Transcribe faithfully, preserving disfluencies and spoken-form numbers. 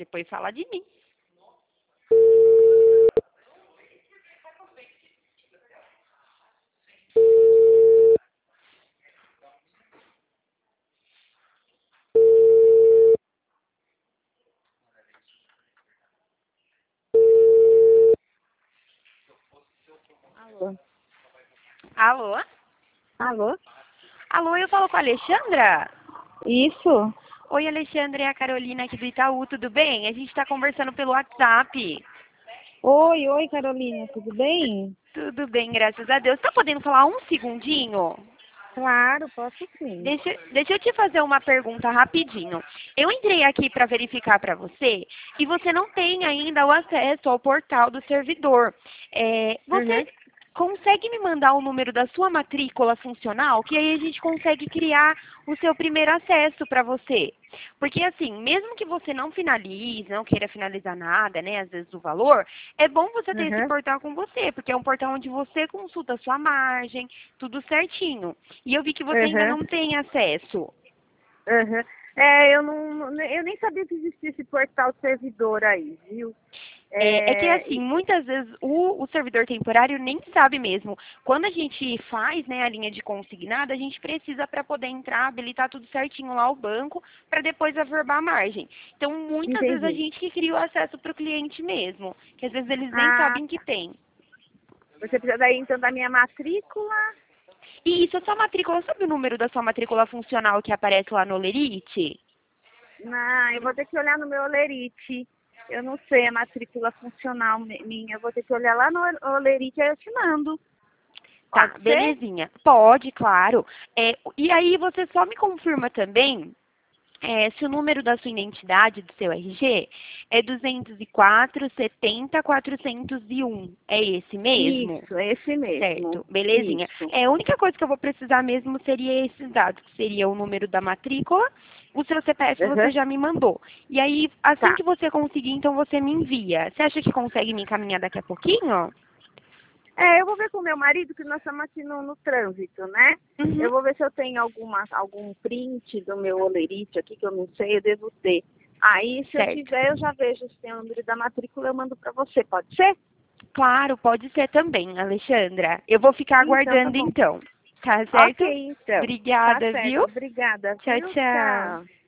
depois fala de mim. Alô? Alô? Alô? Alô, eu falo com a Alexandra? Isso? Oi, Alexandra, é a Carolina aqui do Itaú, tudo bem? A gente está conversando pelo WhatsApp. Oi, oi, Carolina, tudo bem? Tudo bem, graças a Deus. Tá podendo falar um segundinho? Claro, posso sim. Deixa, deixa eu te fazer uma pergunta rapidinho. Eu entrei aqui para verificar para você e você não tem ainda o acesso ao portal do servidor. É, Uhum. você consegue me mandar o número da sua matrícula funcional? Que aí a gente consegue criar o seu primeiro acesso para você. Porque assim, mesmo que você não finalize, não queira finalizar nada, né, às vezes o valor, é bom você ter esse Uhum. portal com você, porque é um portal onde você consulta a sua margem, tudo certinho. E eu vi que você ainda Uhum. não tem acesso. Uhum. É, eu não, eu nem sabia que existia esse portal servidor aí, viu? É, é que É, assim, e- muitas vezes o, o servidor temporário nem sabe mesmo. Quando a gente faz, né, a linha de consignado, a gente precisa para poder entrar, habilitar tudo certinho lá o banco, para depois averbar a margem. Então, muitas vezes a entendi. gente que cria o acesso para o cliente mesmo, que às vezes eles nem Ah, sabem que tá. tem. Você precisa daí então da minha matrícula? E isso, a sua matrícula, sabe o número da sua matrícula funcional que aparece lá no Lerite? Não, eu vou ter que olhar no meu Olerite. Eu não sei a matrícula funcional mi- minha. Eu vou ter que olhar lá no Olerite e eu te mando. Tá, Pode ser? belezinha. Pode, claro. É, e aí você só me confirma também é, se o número da sua identidade, do seu R G, é duzentos e quatro, setenta, quatrocentos e um. É esse mesmo? Isso, esse mesmo. Certo, belezinha. Isso. É, a única coisa que eu vou precisar mesmo seria esses dados, que seria o número da matrícula, o seu C P F você Uhum. já me mandou. E aí, assim Tá. que você conseguir, então você me envia. Você acha que consegue me encaminhar daqui a pouquinho? É, eu vou ver com o meu marido, que nós estamos aqui no, no trânsito, né? Uhum. Eu vou ver se eu tenho alguma, algum print do meu olerite aqui, que eu não sei, eu devo ter. Aí, se eu Certo. tiver, eu já vejo se tem o número da matrícula, eu mando para você, pode ser? Claro, pode ser também, Alexandra. Eu vou ficar Então, tá aguardando bom. então. Tá certo? Ok, então. Tá Obrigada, certo. viu? Obrigada, Tchau, viu? tchau. Tchau.